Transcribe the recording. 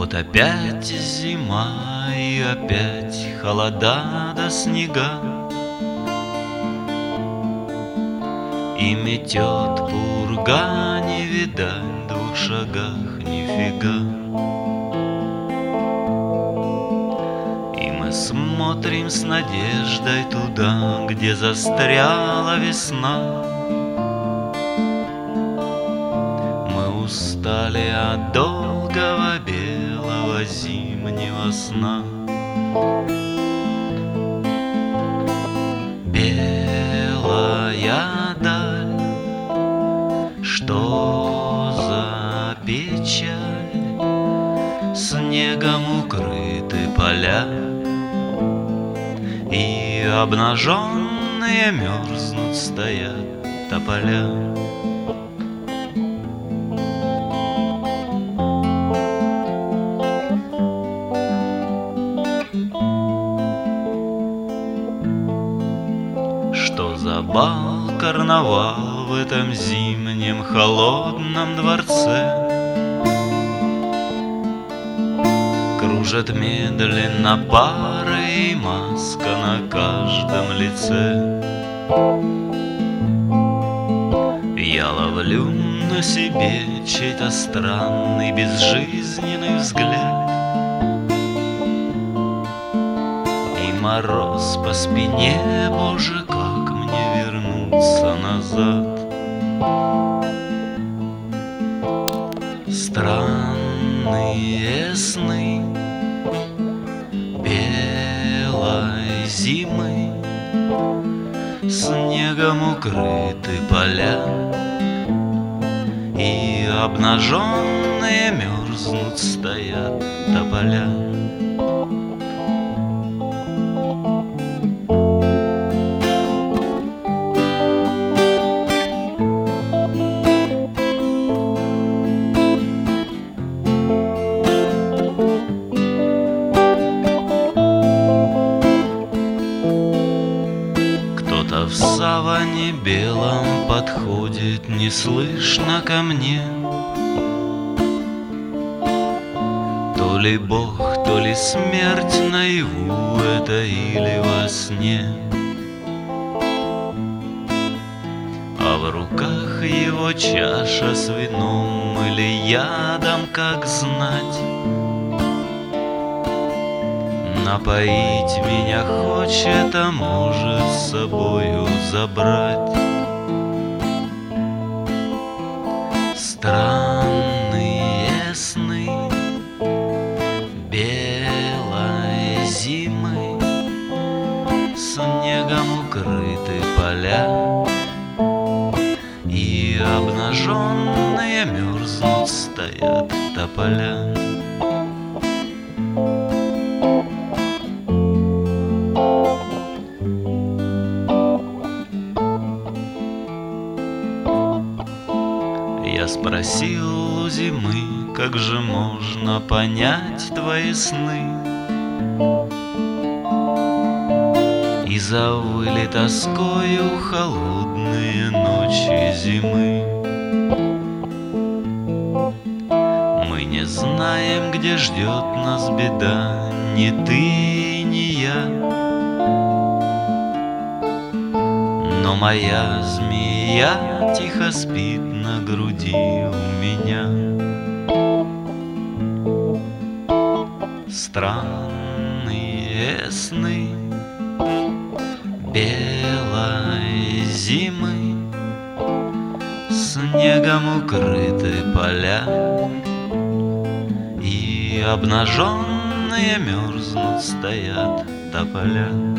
Вот опять зима и опять холода да снега, и метет пурга, не видать в 2 шагах нифига. И мы смотрим с надеждой туда, где застряла весна. Мы устали от долгого белого зимнего сна. Белая даль, что за печаль, снегом укрыты поля, и обнаженные мерзнут стоят тополя. Что за бал, карнавал в этом зимнем холодном дворце? Кружат медленно пары и маска на каждом лице. Я ловлю на себе чей-то странный безжизненный взгляд, и мороз по спине, Боже, как мне вернуться назад. Странные сны белой зимы, снегом укрыты поля, и обнаженные мерзнут стоят тополя. В саване белом подходит неслышно ко мне. То ли Бог, то ли смерть наяву это или во сне. А в руках его чаша с вином или ядом, как знать. Напоить меня хочет, а может с собою забрать. Странные сны белой зимы, снегом укрыты поля, и обнаженные мерзнут стоят тополя. Я спросил у зимы, как же можно понять твои сны, и завыли тоскою холодные ночи зимы. Мы не знаем, где ждет нас беда, ни ты, ни я, но моя змея тихо спит на груди у меня. Странные сны белой зимы, снегом укрыты поля, и обнаженные мерзнут стоят тополя.